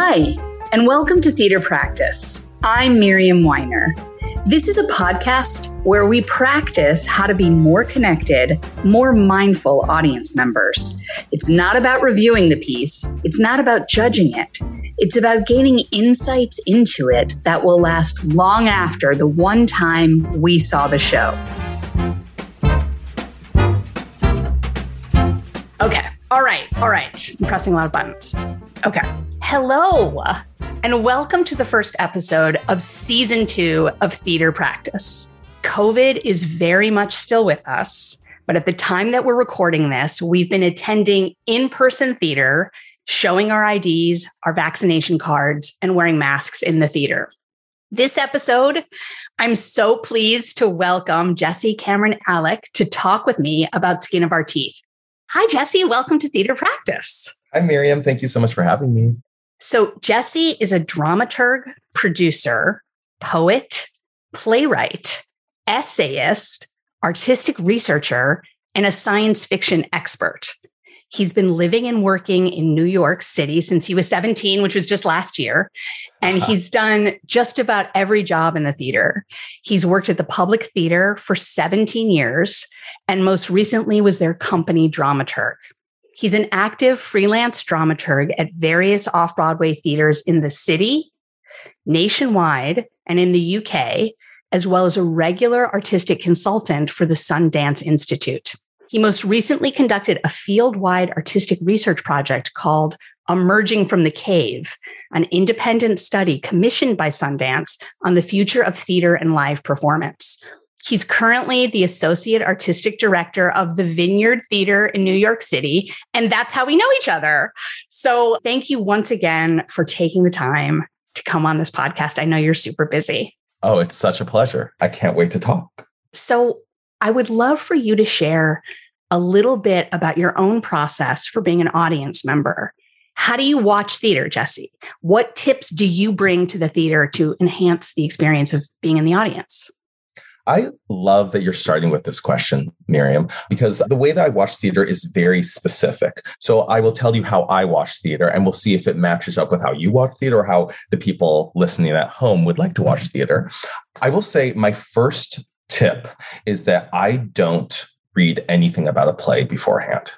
Hi, and welcome to Theater Practice. I'm Miriam Weiner. This is a podcast where we practice how to be more connected, more mindful audience members. It's not about reviewing the piece. It's not about judging it. It's about gaining insights into it that will last long after the one time we saw the show. Okay. All right. I'm pressing a lot of buttons. Okay. Hello, and welcome to the first episode of Season 2 of Theater Practice. COVID is very much still with us, but at the time that we're recording this, we've been attending in-person theater, showing our IDs, our vaccination cards, and wearing masks in the theater. This episode, I'm so pleased to welcome Jessie Cameron Alec to talk with me about Skin of Our Teeth. Hi, Jessie. Welcome to Theater Practice. Hi, Miriam. Thank you so much for having me. So Jessie is a dramaturg, producer, poet, playwright, essayist, artistic researcher, and a science fiction expert. He's been living and working in New York City since he was 17, which was just last year. And he's done just about every job in the theater. He's worked at the Public Theater for 17 years, and most recently was their company dramaturg. He's an active freelance dramaturg at various off-Broadway theaters in the city, nationwide, and in the UK, as well as a regular artistic consultant for the Sundance Institute. He most recently conducted a field-wide artistic research project called Emerging from the Cave, an independent study commissioned by Sundance on the future of theater and live performance. He's currently the Associate Artistic Director of the Vineyard Theater in New York City, and that's how we know each other. So thank you once again for taking the time to come on this podcast. I know you're super busy. Oh, it's such a pleasure. I can't wait to talk. So I would love for you to share a little bit about your own process for being an audience member. How do you watch theater, Jessie? What tips do you bring to the theater to enhance the experience of being in the audience? I love that you're starting with this question, Miriam, because the way that I watch theater is very specific. So I will tell you how I watch theater, and we'll see if it matches up with how you watch theater or how the people listening at home would like to watch theater. I will say my first tip is that I don't read anything about a play beforehand.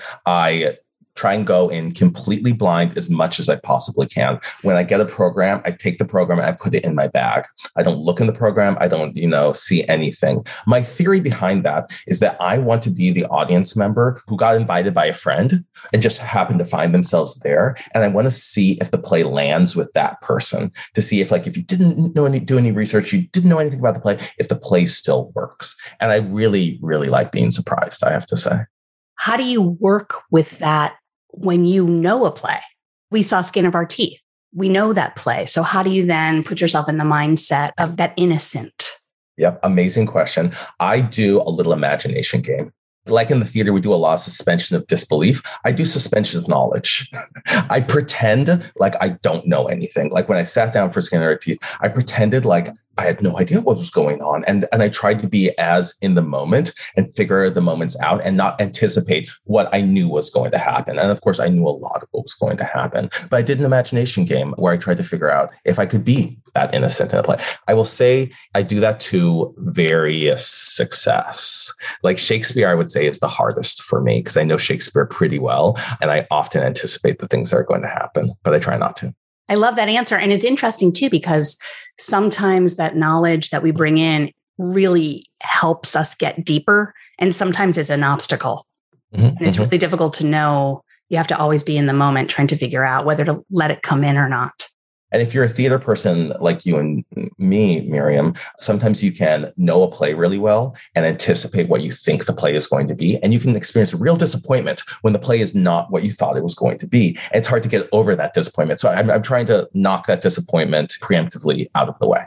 I try and go in completely blind as much as I possibly can. When I get a program, I take the program and I put it in my bag. I don't look in the program. I don't, see anything. My theory behind that is that I want to be the audience member who got invited by a friend and just happened to find themselves there. And I want to see if the play lands with that person, to see if you didn't do any research, you didn't know anything about the play, if the play still works. And I really, really like being surprised, I have to say. How do you work with that when you know a play? We saw Skin of Our Teeth. We know that play. So how do you then put yourself in the mindset of that innocent? Yep. Amazing question. I do a little imagination game. Like in the theater, we do a lot of suspension of disbelief. I do suspension of knowledge. I pretend like I don't know anything. Like when I sat down for Skin of Our Teeth, I pretended like I had no idea what was going on. And I tried to be as in the moment and figure the moments out and not anticipate what I knew was going to happen. And of course, I knew a lot of what was going to happen. But I did an imagination game where I tried to figure out if I could be that innocent in a play. I will say I do that to various success. Like Shakespeare, I would say, is the hardest for me because I know Shakespeare pretty well. And I often anticipate the things that are going to happen, but I try not to. I love that answer. And it's interesting too, because sometimes that knowledge that we bring in really helps us get deeper. And sometimes it's an obstacle. And it's really difficult to know. You have to always be in the moment trying to figure out whether to let it come in or not. And if you're a theater person like you and me, Miriam, sometimes you can know a play really well and anticipate what you think the play is going to be. And you can experience real disappointment when the play is not what you thought it was going to be. And it's hard to get over that disappointment. So I'm trying to knock that disappointment preemptively out of the way.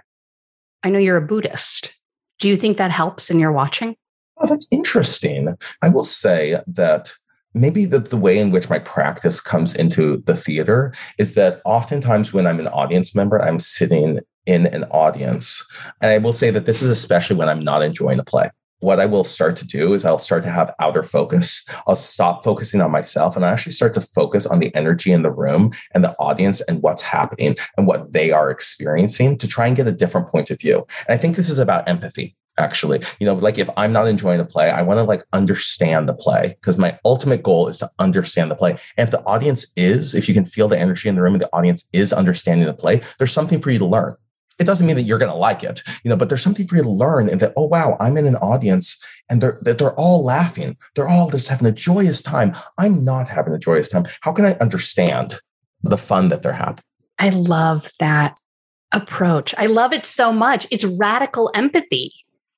I know you're a Buddhist. Do you think that helps in your watching? Oh, that's interesting. I will say that maybe the way in which my practice comes into the theater is that oftentimes when I'm an audience member, I'm sitting in an audience. And I will say that this is especially when I'm not enjoying a play. what I will start to do is I'll start to have outer focus. I'll stop focusing on myself and I actually start to focus on the energy in the room and the audience and what's happening and what they are experiencing to try and get a different point of view. And I think this is about empathy. Actually, like if I'm not enjoying a play, I want to like understand the play because my ultimate goal is to understand the play. And if the audience if you can feel the energy in the room and the audience is understanding the play, there's something for you to learn. It doesn't mean that you're going to like it, but there's something for you to learn and that, oh, wow, I'm in an audience and they're all laughing. They're all just having a joyous time. I'm not having a joyous time. How can I understand the fun that they're having? I love that approach. I love it so much. It's radical empathy.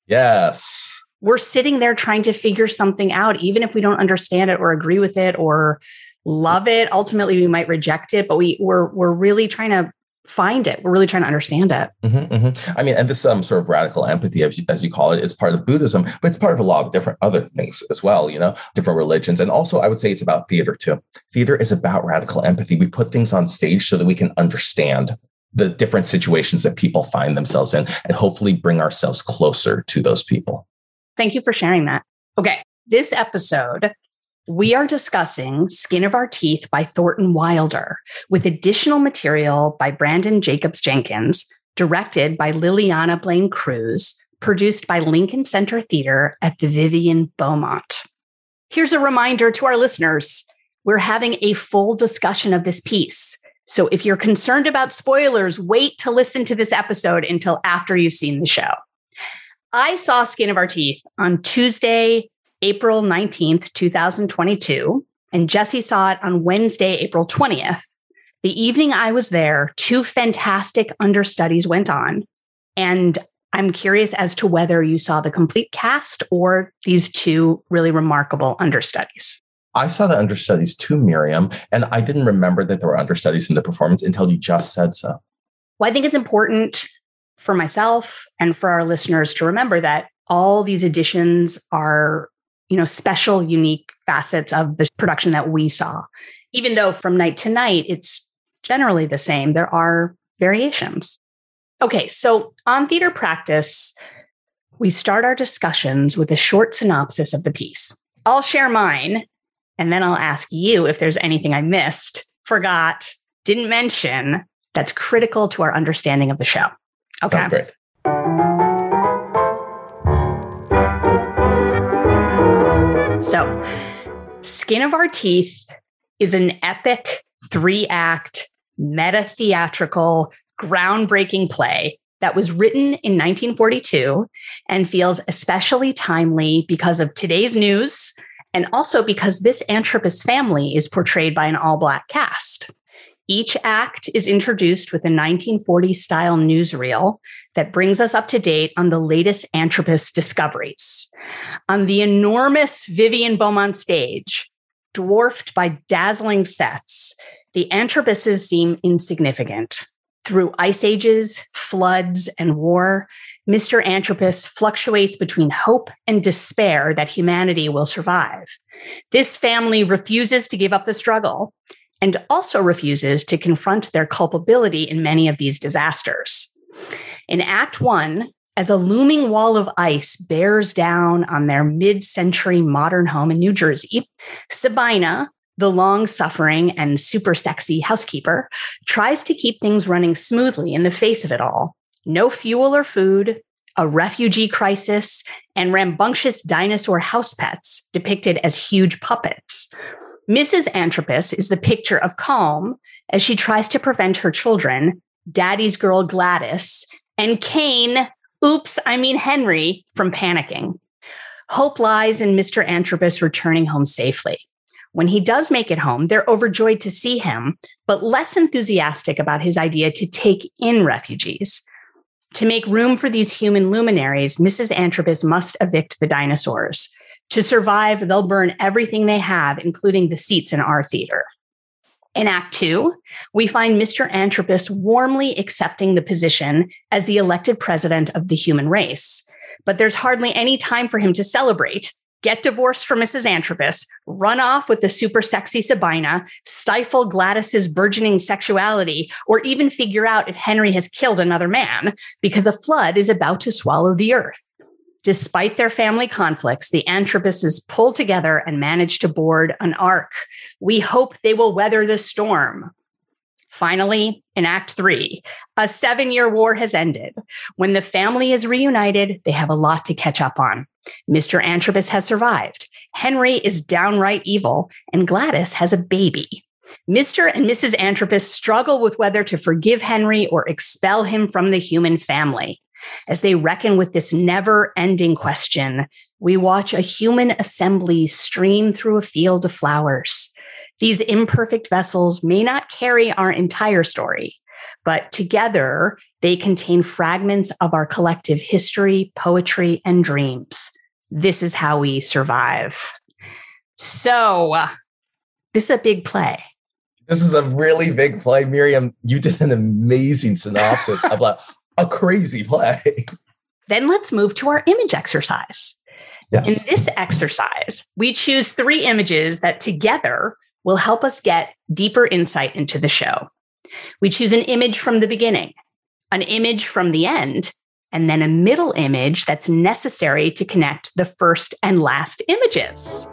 Yes. We're sitting there trying to figure something out, even if we don't understand it or agree with it or love it. Ultimately, we might reject it, but we're really trying to find it. We're really trying to understand it. Mm-hmm, mm-hmm. I mean, and this sort of radical empathy, as you call it, is part of Buddhism, but it's part of a lot of different other things as well, different religions. And also, I would say it's about theater too. Theater is about radical empathy. We put things on stage so that we can understand the different situations that people find themselves in and hopefully bring ourselves closer to those people. Thank you for sharing that. Okay. This episode, we are discussing Skin of Our Teeth by Thornton Wilder with additional material by Brandon Jacobs Jenkins, directed by Liliana Blaine Cruz, produced by Lincoln Center Theater at the Vivian Beaumont. Here's a reminder to our listeners. We're having a full discussion of this piece. So if you're concerned about spoilers, wait to listen to this episode until after you've seen the show. I saw Skin of Our Teeth on Tuesday, April 19th, 2022, and Jesse saw it on Wednesday, April 20th. The evening I was there, 2 fantastic understudies went on, and I'm curious as to whether you saw the complete cast or these 2 really remarkable understudies. I saw the understudies too, Miriam, and I didn't remember that there were understudies in the performance until you just said so. Well, I think it's important for myself and for our listeners to remember that all these additions are, special, unique facets of the production that we saw. Even though from night to night, it's generally the same, there are variations. Okay, so on Theater Practice, we start our discussions with a short synopsis of the piece. I'll share mine. And then I'll ask you if there's anything I missed, forgot, didn't mention that's critical to our understanding of the show. Okay. Sounds great. So, Skin of Our Teeth is an epic 3-act, meta-theatrical, groundbreaking play that was written in 1942 and feels especially timely because of today's news, and also because this Antropus family is portrayed by an all-Black cast. Each act is introduced with a 1940s-style newsreel that brings us up to date on the latest Antropus discoveries. On the enormous Vivian Beaumont stage, dwarfed by dazzling sets, the Antropuses seem insignificant. Through ice ages, floods, and war, Mr. Antropus fluctuates between hope and despair that humanity will survive. This family refuses to give up the struggle and also refuses to confront their culpability in many of these disasters. In Act 1, as a looming wall of ice bears down on their mid-century modern home in New Jersey, Sabina, the long-suffering and super sexy housekeeper, tries to keep things running smoothly in the face of it all. No fuel or food, a refugee crisis, and rambunctious dinosaur house pets depicted as huge puppets. Mrs. Antropus is the picture of calm as she tries to prevent her children, Daddy's girl Gladys, and Henry, from panicking. Hope lies in Mr. Antropus returning home safely. When he does make it home, they're overjoyed to see him, but less enthusiastic about his idea to take in refugees. To make room for these human luminaries, Mrs. Antropus must evict the dinosaurs. To survive, they'll burn everything they have, including the seats in our theater. In Act 2, we find Mr. Antropus warmly accepting the position as the elected president of the human race. But there's hardly any time for him to celebrate, get divorced from Mrs. Antropus, run off with the super sexy Sabina, stifle Gladys's burgeoning sexuality, or even figure out if Henry has killed another man, because a flood is about to swallow the earth. Despite their family conflicts, the Antrobuses pull together and manage to board an ark. We hope they will weather the storm. Finally, in Act 3, a 7-year war has ended. When the family is reunited, they have a lot to catch up on. Mr. Antrobus has survived. Henry is downright evil, and Gladys has a baby. Mr. and Mrs. Antrobus struggle with whether to forgive Henry or expel him from the human family. As they reckon with this never-ending question, we watch a human assembly stream through a field of flowers. These imperfect vessels may not carry our entire story, but together they contain fragments of our collective history, poetry, and dreams. This is how we survive. So, this is a big play. This is a really big play. Miriam, you did an amazing synopsis of a crazy play. Then let's move to our image exercise. Yes. In this exercise, we choose 3 images that together will help us get deeper insight into the show. We choose an image from the beginning, an image from the end, and then a middle image that's necessary to connect the first and last images.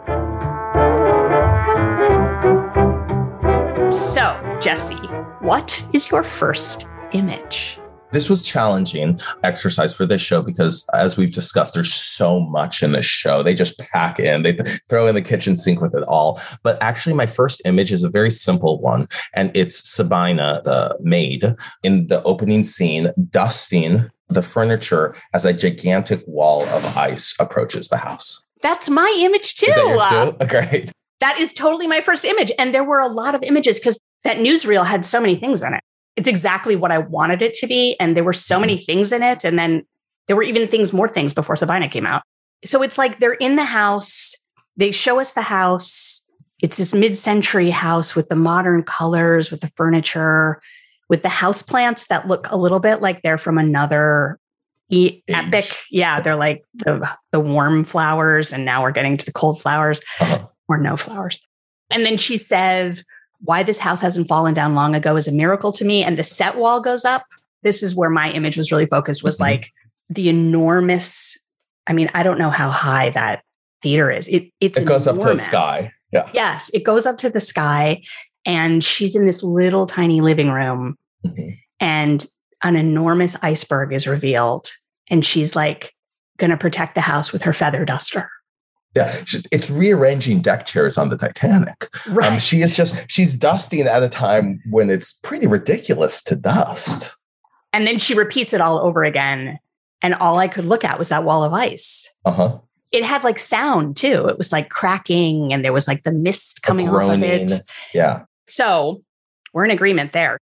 So, Jesse, what is your first image? This was challenging exercise for this show because, as we've discussed, there's so much in this show. They just pack in, they throw in the kitchen sink with it all. But actually, my first image is a very simple one. And it's Sabina, the maid, in the opening scene, dusting the furniture as a gigantic wall of ice approaches the house. That's my image too. Is that yours too? Great. That is totally my first image. And there were a lot of images because that newsreel had so many things in it. It's exactly what I wanted it to be. And there were so many things in it. And then there were even more things before Sabina came out. So it's like they're in the house. They show us the house. It's this mid-century house with the modern colors, with the furniture, with the houseplants that look a little bit like they're from another epic. Yeah, they're like the warm flowers. And now we're getting to the cold flowers or no flowers. And then she says, why this house hasn't fallen down long ago is a miracle to me. And the set wall goes up. This is where my image was really focused, was like the enormous, I mean, I don't know how high that theater is. It goes enormous. Up to the sky. Yeah. Yes, it goes up to the sky. And she's in this little tiny living room and an enormous iceberg is revealed. And she's like going to protect the house with her feather duster. Yeah, it's rearranging deck chairs on the Titanic. Right. She's dusting at a time when it's pretty ridiculous to dust. And then she repeats it all over again. And all I could look at was that wall of ice. It had like sound too. It was like cracking and there was like the mist coming off of it. Yeah. So we're in agreement there.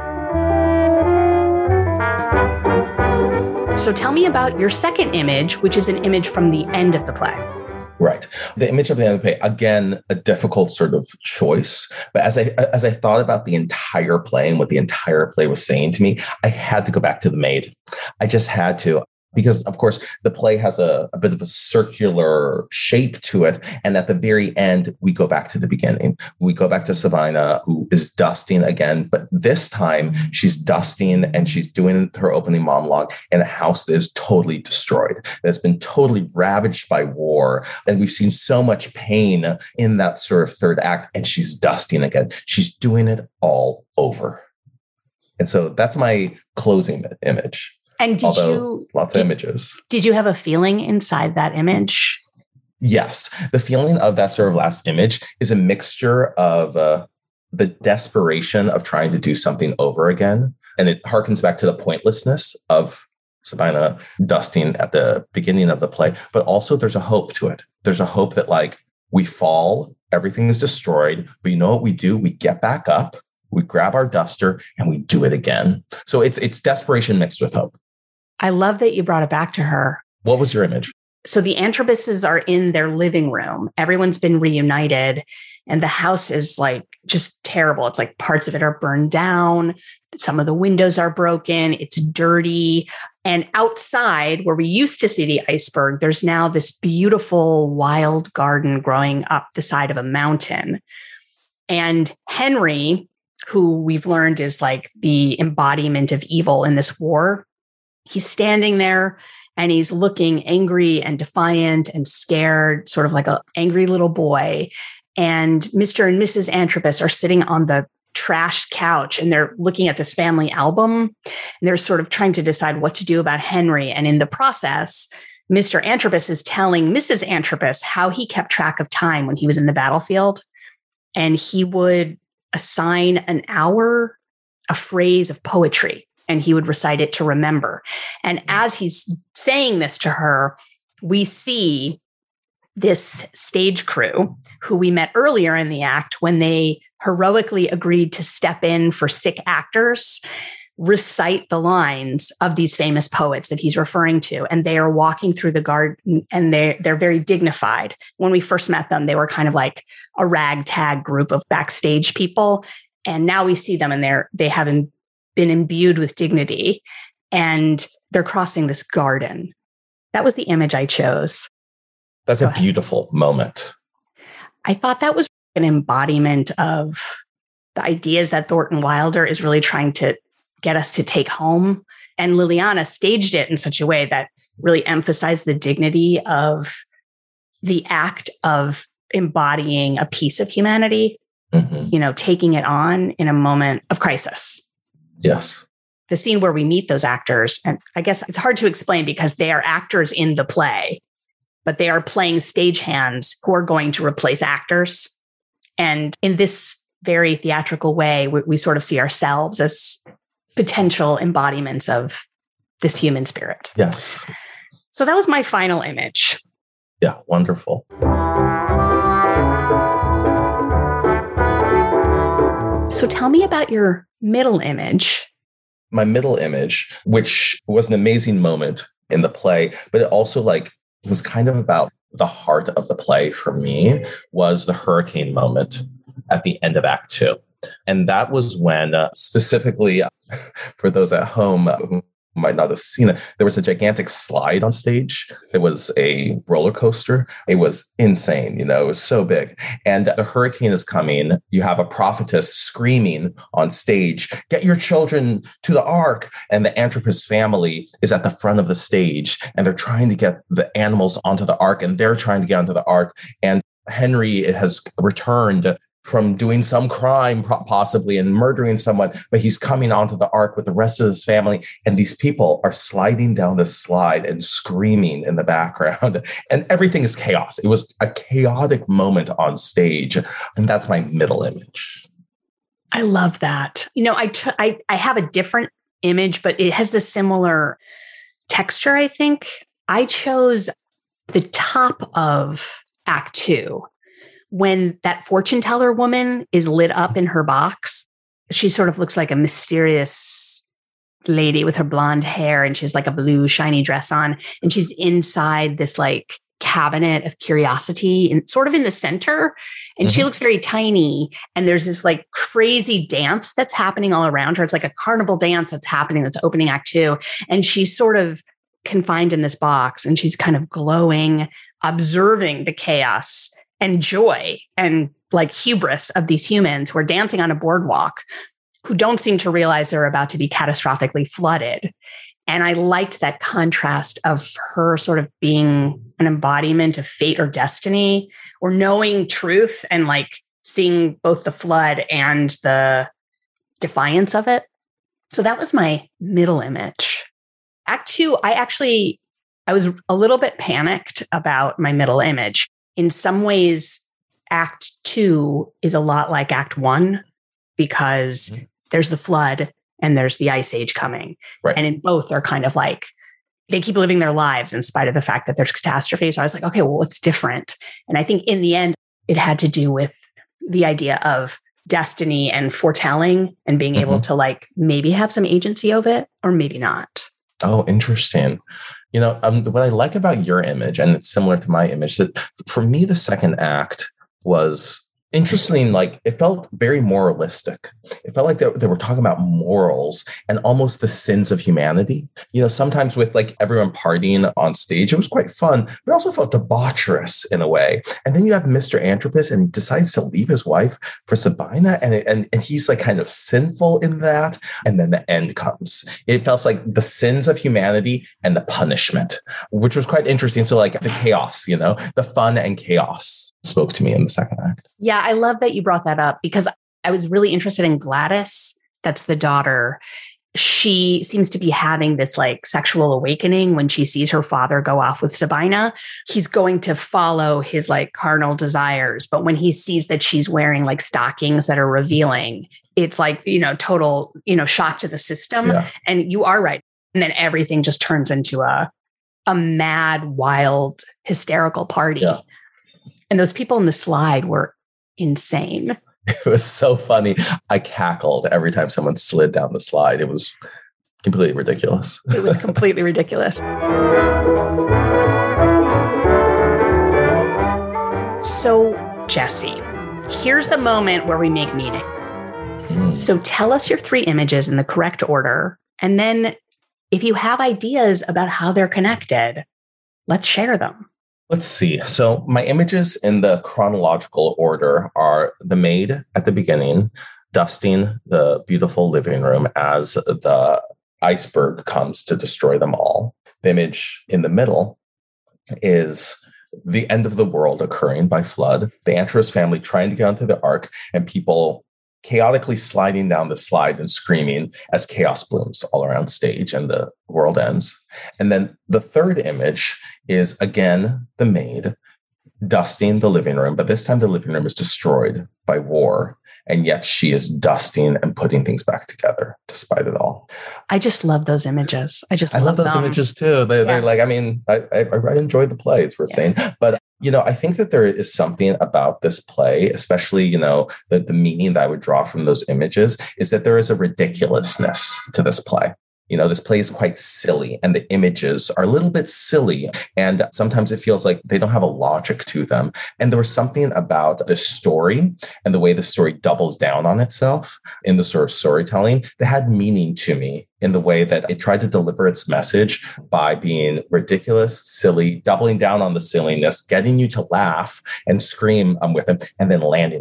So tell me about your second image, which is an image from the end of the play. Right. The image of the end of the play, again, a difficult sort of choice. But as I thought about the entire play and what the entire play was saying to me, I had to go back to the maid. I just had to. Because, of course, the play has a bit of a circular shape to it. And at the very end, we go back to the beginning. We go back to Sabina, who is dusting again. But this time, she's dusting and she's doing her opening monologue in a house that is totally destroyed, that's been totally ravaged by war. And we've seen so much pain in that sort of third act. And she's dusting again. She's doing it all over. And so that's my closing image. And lots of images. Did you have a feeling inside that image? Yes. The feeling of that sort of last image is a mixture of the desperation of trying to do something over again. And it harkens back to the pointlessness of Sabina dusting at the beginning of the play. But also there's a hope to it. There's a hope that like we fall, everything is destroyed. But you know what we do? We get back up, we grab our duster and we do it again. So it's desperation mixed with hope. I love that you brought it back to her. What was your image? So the Antrobuses are in their living room. Everyone's been reunited and the house is like just terrible. It's like parts of it are burned down. Some of the windows are broken. It's dirty. And outside where we used to see the iceberg, there's now this beautiful wild garden growing up the side of a mountain. And Henry, who we've learned is like the embodiment of evil in this war, He's standing there and he's looking angry and defiant and scared, sort of like an angry little boy. And Mr. and Mrs. Antropus are sitting on the trashed couch and they're looking at this family album. And they're sort of trying to decide what to do about Henry. And in the process, Mr. Antropus is telling Mrs. Antropus how he kept track of time when he was in the battlefield. And he would assign an hour, a phrase of poetry, and he would recite it to remember. And as he's saying this to her, we see this stage crew who we met earlier in the act when they heroically agreed to step in for sick actors, recite the lines of these famous poets that he's referring to. And they are walking through the garden and they're very dignified. When we first met them, they were kind of like a ragtag group of backstage people. And now we see them and they haven't been imbued with dignity, and they're crossing this garden. That was the image I chose. That's a beautiful moment. I thought that was an embodiment of the ideas that Thornton Wilder is really trying to get us to take home. And Liliana staged it in such a way that really emphasized the dignity of the act of embodying a piece of humanity, taking it on in a moment of crisis. Yes. The scene where we meet those actors, and I guess it's hard to explain because they are actors in the play, but they are playing stagehands who are going to replace actors. And in this very theatrical way, we sort of see ourselves as potential embodiments of this human spirit. Yes. So that was my final image. Yeah, wonderful. So tell me about your middle image. My middle image, which was an amazing moment in the play, but it also was kind of about the heart of the play for me, was the hurricane moment at the end of Act 2. And that was when, specifically for those at home who might not have seen it, there was a gigantic slide on stage. It was a roller coaster. It was insane. It was so big. And the hurricane is coming. You have a prophetess screaming on stage, "Get your children to the ark." And the Antropus family is at the front of the stage and they're trying to get the animals onto the ark and they're trying to get onto the ark. And Henry has returned from doing some crime possibly and murdering someone, but he's coming onto the ark with the rest of his family. And these people are sliding down the slide and screaming in the background. And everything is chaos. It was a chaotic moment on stage. And that's my middle image. I love that. I have a different image, but it has a similar texture, I think. I chose the top of Act 2. When that fortune teller woman is lit up in her box, she sort of looks like a mysterious lady with her blonde hair, and she's like a blue shiny dress on, and she's inside this cabinet of curiosity and sort of in the center. And she looks very tiny. And there's this crazy dance that's happening all around her. It's like a carnival dance that's happening. That's opening Act 2. And she's sort of confined in this box and she's kind of glowing, observing the chaos and joy and hubris of these humans who are dancing on a boardwalk, who don't seem to realize they're about to be catastrophically flooded. And I liked that contrast of her sort of being an embodiment of fate or destiny, or knowing truth and seeing both the flood and the defiance of it. So that was my middle image. Act 2, I was a little bit panicked about my middle image. In some ways, Act 2 is a lot like Act 1 because there's the flood and there's the ice age coming. Right. And in both, they're kind of they keep living their lives in spite of the fact that there's catastrophe. So I was like, okay, well, what's different? And I think in the end, it had to do with the idea of destiny and foretelling and being able to maybe have some agency of it or maybe not. Oh, interesting. What I like about your image, and it's similar to my image, that for me, the second act was interesting, like it felt very moralistic. It felt like they were talking about morals and almost the sins of humanity. Sometimes with like everyone partying on stage, it was quite fun, but it also felt debaucherous in a way. And then you have Mr. Anthropus, and he decides to leave his wife for Sabina, and he's like kind of sinful in that. And then the end comes. It felt like the sins of humanity and the punishment, which was quite interesting. So like the chaos, the fun and chaos spoke to me in the second act. Yeah, I love that you brought that up because I was really interested in Gladys. That's the daughter. She seems to be having this like sexual awakening when she sees her father go off with Sabina. He's going to follow his like carnal desires. But when he sees that she's wearing like stockings that are revealing, it's like, total, shock to the system. Yeah. And you are right. And then everything just turns into a mad, wild, hysterical party. Yeah. And those people in the slide were insane. It was so funny. I cackled every time someone slid down the slide. It was completely ridiculous. It was completely ridiculous. So, Jesse, here's the moment where we make meaning. So tell us your 3 images in the correct order. And then if you have ideas about how they're connected, let's share them. Let's see. So my images in the chronological order are the maid at the beginning, dusting the beautiful living room as the iceberg comes to destroy them all. The image in the middle is the end of the world occurring by flood, the Antrus family trying to get onto the ark, and people chaotically sliding down the slide and screaming as chaos blooms all around stage and the world ends. And then the third image is again the maid dusting the living room, but this time the living room is destroyed by war, and yet she is dusting and putting things back together despite it all. I just love those images. I love those images too. They're like, I enjoyed the play, it's worth saying. But I think that there is something about this play, especially, the meaning that I would draw from those images is that there is a ridiculousness to this play. This play is quite silly and the images are a little bit silly. And sometimes it feels like they don't have a logic to them. And there was something about the story and the way the story doubles down on itself in the sort of storytelling that had meaning to me in the way that it tried to deliver its message by being ridiculous, silly, doubling down on the silliness, getting you to laugh and scream with them, and then landing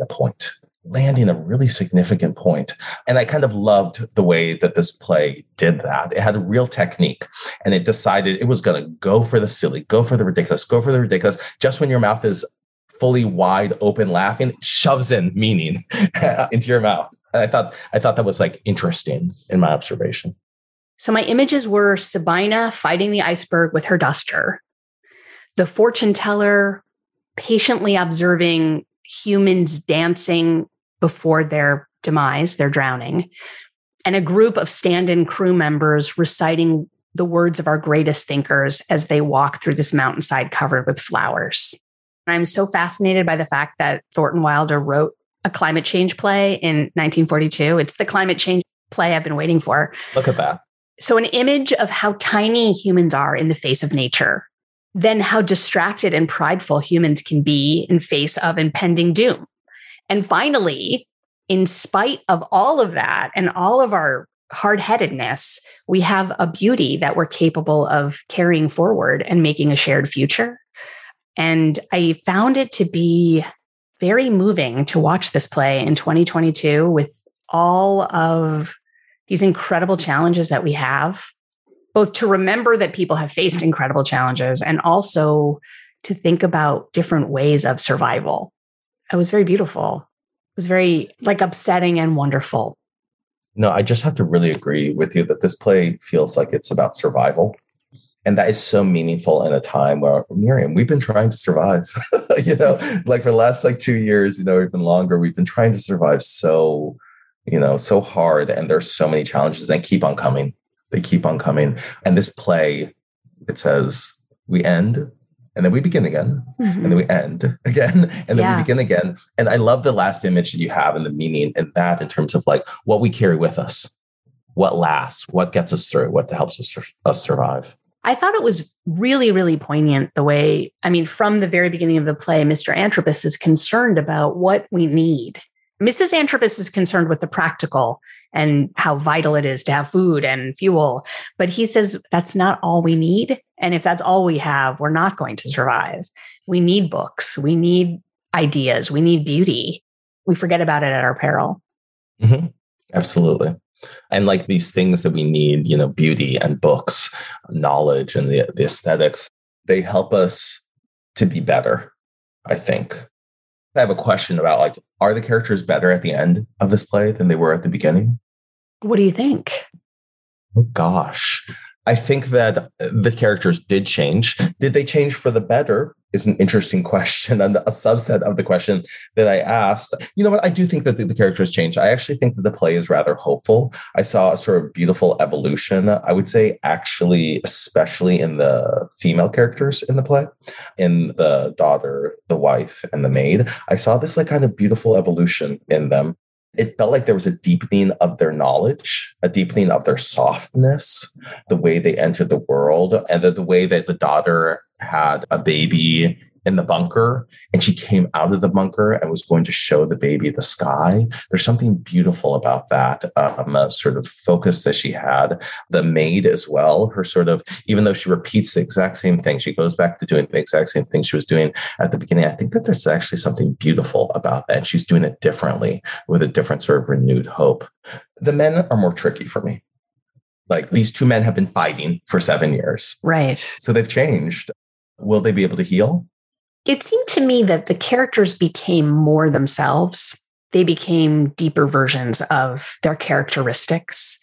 a really significant point. And I kind of loved the way that this play did that. It had a real technique, and it decided it was going to go for the silly, go for the ridiculous, go for the ridiculous. Just when your mouth is fully wide open laughing, it shoves in meaning into your mouth. And I thought that was like interesting in my observation. So my images were Sabina fighting the iceberg with her duster, the fortune teller patiently observing humans dancing before their demise, their drowning, and a group of stand-in crew members reciting the words of our greatest thinkers as they walk through this mountainside covered with flowers. I'm so fascinated by the fact that Thornton Wilder wrote a climate change play in 1942. It's the climate change play I've been waiting for. Look at that. So an image of how tiny humans are in the face of nature, then how distracted and prideful humans can be in face of impending doom. And finally, in spite of all of that and all of our hard-headedness, we have a beauty that we're capable of carrying forward and making a shared future. And I found it to be very moving to watch this play in 2022 with all of these incredible challenges that we have, both to remember that people have faced incredible challenges and also to think about different ways of survival. It was very beautiful. It was very upsetting and wonderful. No, I just have to really agree with you that this play feels like it's about survival. And that is so meaningful in a time where, Miriam, we've been trying to survive, for the last 2 years, even longer, we've been trying to survive so hard. And there's so many challenges that keep on coming. They keep on coming. And this play, it says we end and then we begin again, and then we end again, and then we begin again. And I love the last image that you have and the meaning in that in terms of what we carry with us, what lasts, what gets us through, what helps us survive. I thought it was really, really poignant the way, I mean, from the very beginning of the play, Mr. Antrobus is concerned about what we need. Mrs. Antrobus is concerned with the practical and how vital it is to have food and fuel. But he says that's not all we need. And if that's all we have, we're not going to survive. We need books. We need ideas. We need beauty. We forget about it at our peril. Mm-hmm. Absolutely. And like these things that we need, beauty and books, knowledge and the aesthetics, they help us to be better, I think. I have a question about like, are the characters better at the end of this play than they were at the beginning? What do you think? Oh, gosh. I think that the characters did change. Did they change for the better is an interesting question and a subset of the question that I asked. You know what? I do think that the characters change. I actually think that the play is rather hopeful. I saw a sort of beautiful evolution, I would say, actually, especially in the female characters in the play, in the daughter, the wife, and the maid. I saw this like kind of beautiful evolution in them. It felt like there was a deepening of their knowledge, a deepening of their softness, the way they entered the world, and the way that the daughter had a baby in the bunker and she came out of the bunker and was going to show the baby the sky. There's something beautiful about that sort of focus that she had. The maid as well, her sort of, even though she repeats the exact same thing, she goes back to doing the exact same thing she was doing at the beginning. I think that there's actually something beautiful about that. And she's doing it differently with a different sort of renewed hope. The men are more tricky for me. Like these two men have been fighting for 7 years. Right. So they've changed. Will they be able to heal? It seemed to me that the characters became more themselves. They became deeper versions of their characteristics.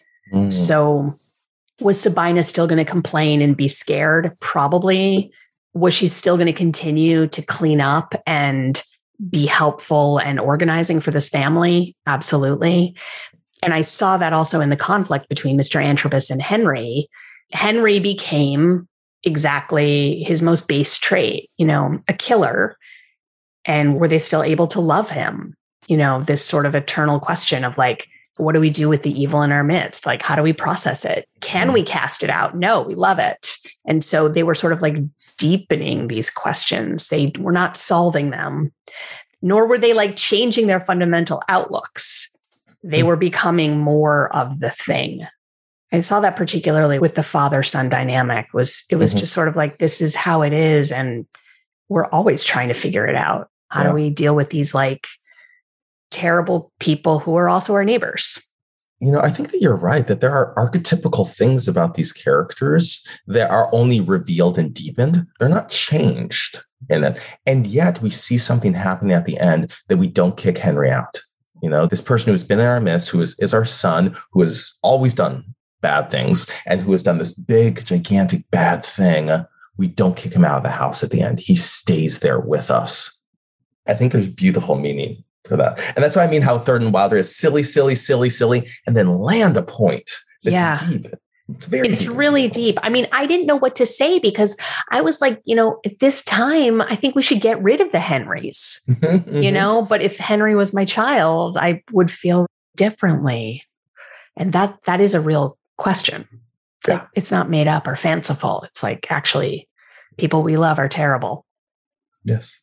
So was Sabina still going to complain and be scared? Probably. Was she still going to continue to clean up and be helpful and organizing for this family? Absolutely. And I saw that also in the conflict between Mr. Antrobus and Henry. Henry became exactly his most base trait, a killer. And were they still able to love him? This sort of eternal question of like, what do we do with the evil in our midst? Like, how do we process it? Can we cast it out? No, we love it. And so they were sort of like deepening these questions. They were not solving them, nor were they like changing their fundamental outlooks. They were becoming more of the thing. I saw that particularly with the father-son dynamic. It was just sort of like, this is how it is. And we're always trying to figure it out. How do we deal with these like terrible people who are also our neighbors? I think that you're right, that there are archetypical things about these characters that are only revealed and deepened. They're not changed in it. And yet we see something happening at the end that we don't kick Henry out. This person who's been in our midst, who is our son, who has always done bad things and who has done this big, gigantic bad thing, we don't kick him out of the house at the end. He stays there with us. I think there's beautiful meaning for that. And that's what I mean, how Third and Wilder is silly, silly, silly, silly, and then land a point that's deep. It's really deep. I mean, I didn't know what to say because I was like, at this time, I think we should get rid of the Henrys, but if Henry was my child, I would feel differently. And that is a real question. Yeah. It's not made up or fanciful. It's like, actually, people we love are terrible. Yes.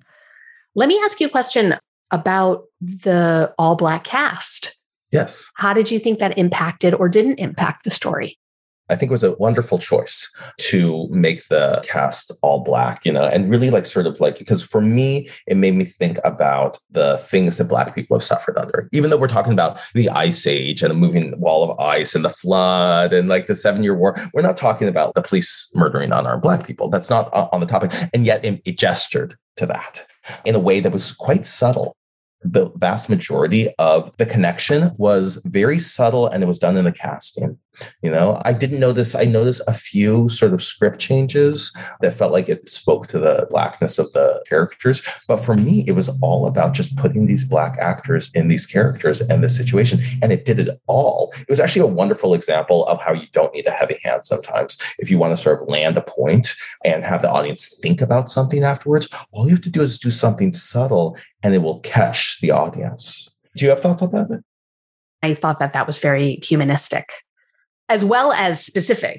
Let me ask you a question about the all Black cast. Yes. How did you think that impacted or didn't impact the story? I think it was a wonderful choice to make the cast all Black, and really because for me, it made me think about the things that Black people have suffered under, even though we're talking about the Ice Age and a moving wall of ice and the flood and like the 7-Year War. We're not talking about the police murdering unarmed Black people. That's not on the topic. And yet it gestured to that in a way that was quite subtle. The vast majority of the connection was very subtle and it was done in the casting. I didn't notice. I noticed a few sort of script changes that felt like it spoke to the Blackness of the characters. But for me, it was all about just putting these Black actors in these characters and this situation. And it did it all. It was actually a wonderful example of how you don't need a heavy hand sometimes. If you want to sort of land a point and have the audience think about something afterwards, all you have to do is do something subtle and it will catch the audience. Do you have thoughts about that? I thought that was very humanistic, as well as specific.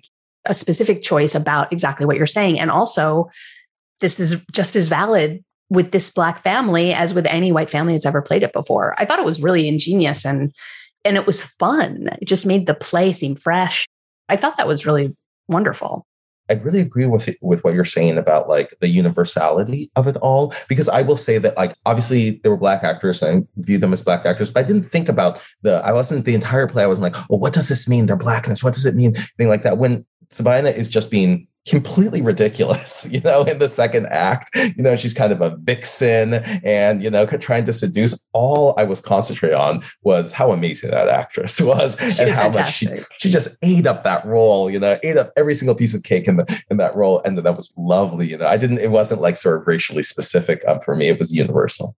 a specific choice about exactly what you're saying. And also, this is just as valid with this Black family as with any white family that's ever played it before. I thought it was really ingenious and it was fun. It just made the play seem fresh. I thought that was really wonderful. I really agree with what you're saying about like the universality of it all, because I will say that like obviously there were Black actors and I viewed them as Black actors, but I didn't think about I wasn't the entire play. I wasn't like, oh, what does this mean? They're Blackness. What does it mean? Thing like that. When Sabina is just being completely ridiculous, in the second act, she's kind of a vixen and, trying to seduce. All I was concentrating on was how amazing that actress was and how fantastic. Much she just ate up that role, ate up every single piece of cake in that role. And that was lovely. It wasn't like sort of racially specific for me. It was universal.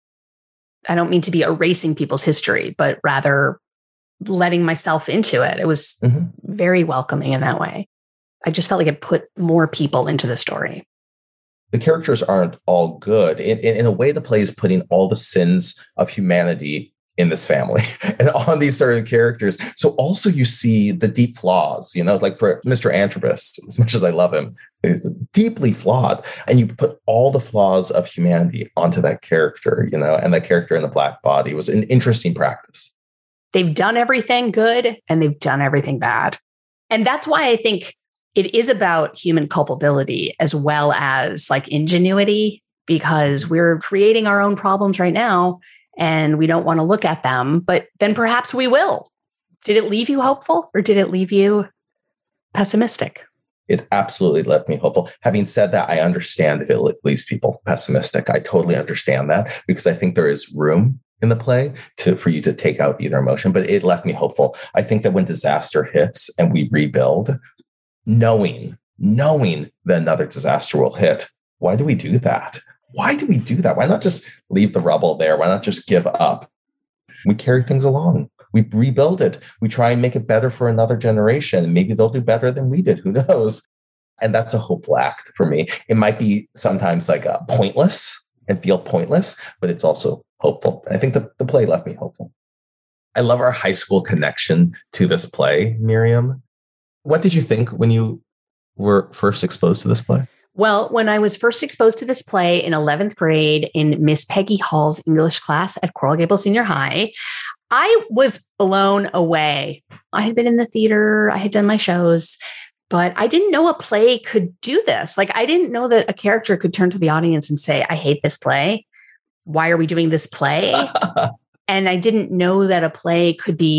I don't mean to be erasing people's history, but rather letting myself into it. It was very welcoming in that way. I just felt like it put more people into the story. The characters aren't all good. In a way, the play is putting all the sins of humanity in this family and on these sort of characters. So also you see the deep flaws, like for Mr. Antrobus, as much as I love him, he's deeply flawed. And you put all the flaws of humanity onto that character, and that character in the Black body was an interesting practice. They've done everything good and they've done everything bad. And that's why I think it is about human culpability as well as like ingenuity, because we're creating our own problems right now and we don't want to look at them, but then perhaps we will. Did it leave you hopeful or did it leave you pessimistic? It absolutely left me hopeful. Having said that, I understand if it leaves people pessimistic. I totally understand that because I think there is room in the play for you to take out either emotion, but it left me hopeful. I think that when disaster hits and we rebuild, knowing that another disaster will hit, why do we do that? Why do we do that? Why not just leave the rubble there? Why not just give up? We carry things along. We rebuild it. We try and make it better for another generation. Maybe they'll do better than we did. Who knows? And that's a hopeful act for me. It might be sometimes like pointless and feel pointless, but it's also hopeful. I think the play left me hopeful. I love our high school connection to this play, Miriam. What did you think when you were first exposed to this play? Well, when I was first exposed to this play in 11th grade in Miss Peggy Hall's English class at Coral Gables Senior High, I was blown away. I had been in the theater, I had done my shows, but I didn't know a play could do this. Like, I didn't know that a character could turn to the audience and say, I hate this play. Why are we doing this play? And I didn't know that a play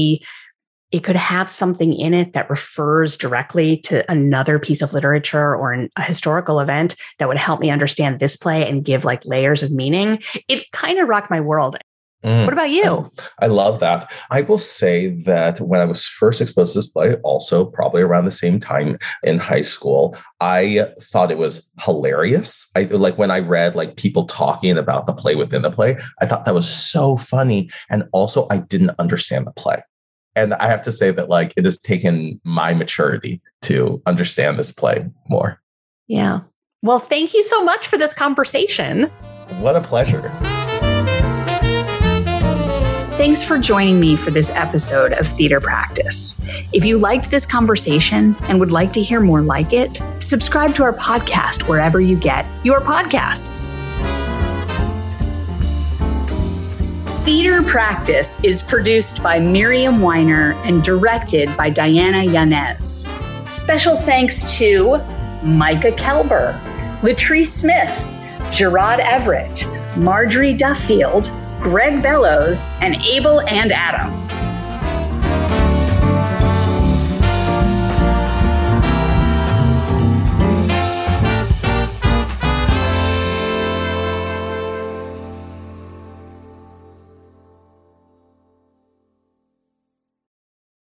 it could have something in it that refers directly to another piece of literature or a historical event that would help me understand this play and give like layers of meaning. It kind of rocked my world. What about you? I love that. I will say that when I was first exposed to this play, also probably around the same time in high school, I thought it was hilarious. Like when I read like people talking about the play within the play, I thought that was so funny. And also I didn't understand the play. And I have to say that like it has taken my maturity to understand this play more. Yeah. Well, thank you so much for this conversation. What a pleasure. Thanks for joining me for this episode of Theater Practice. If you liked this conversation and would like to hear more like it, subscribe to our podcast wherever you get your podcasts. Theater Practice is produced by Miriam Weiner and directed by Diana Yanez. Special thanks to Micah Kelber, Latrice Smith, Gerard Everett, Marjorie Duffield, Greg Bellows, and Abel and Adam.